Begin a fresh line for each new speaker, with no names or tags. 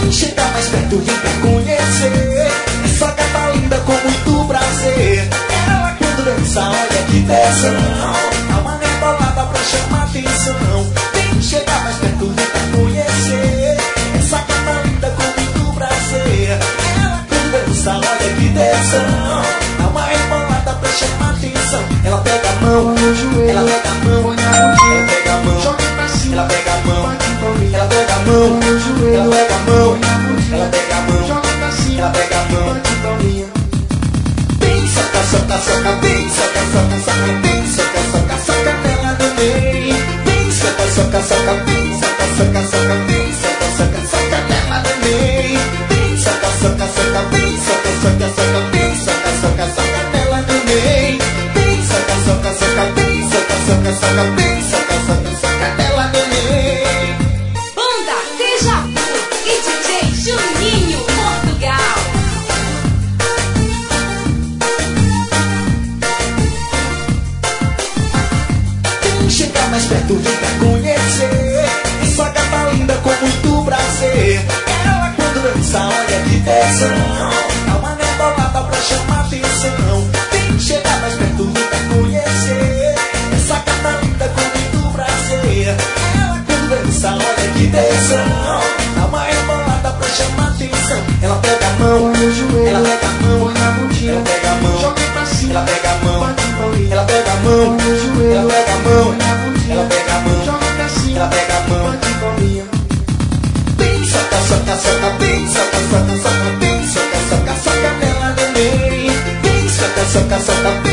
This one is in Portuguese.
Vem chegar mais perto, vem pra conhecer. Essa gata linda com muito prazer. Ela quando dança, olha que tesão. Dá uma rebolada pra chamar atenção. Vem chegar mais perto, vem pra conhecer. Essa gata linda com muito prazer. Ela quando dança, olha que tesão. Dá uma rebolada pra chamar atenção. Ela pega a mão, ela pega a mão, ela pega a mão, joga pra cima, ela pega a mão, ela pega a mão, ela pega a mão, ela pega a mão, joga pra cima, ela pega a mão. Bem soca, soca, soca, bem soca, soca, soca, bem soca, soca, soca nela no meio. Bem soca, soca, soca, bem soca, soca, soca, bem soca, soca, soca nela no meio. Bem soca, soca, soca, bem soca, soca, soca, bem soca, soca, soca nela no meio. Bem soca, soca, soca, bem soca, soca, soca, bem soca, soca, soca nela no meio.
Banda Deja Vu e DJ Juninho Portugal.
Vem chegar mais perto, vem pra conhecer. Essa gata linda com muito prazer. Ela quando dança, olha que tesão. Dá uma rebolada pra chamar atenção. Vem chegar mais perto, vem pra conhecer. Essa gata linda com muito prazer. Ela quando dança, olha que tesão. Dá uma rebolada pra chamar atenção. Ela pega a mão, ela pega a mão, ela pega a mão, joga pra cima, ela pega a mão, ela pega a mão, ela pega a mão, ela pega a mão, joga pra cima, ela pega a mão. Bem soca, soca, soca, bem soca, soca, soca, bem soca, soca, soca nela no meio. Bem soca, soca, soca, bem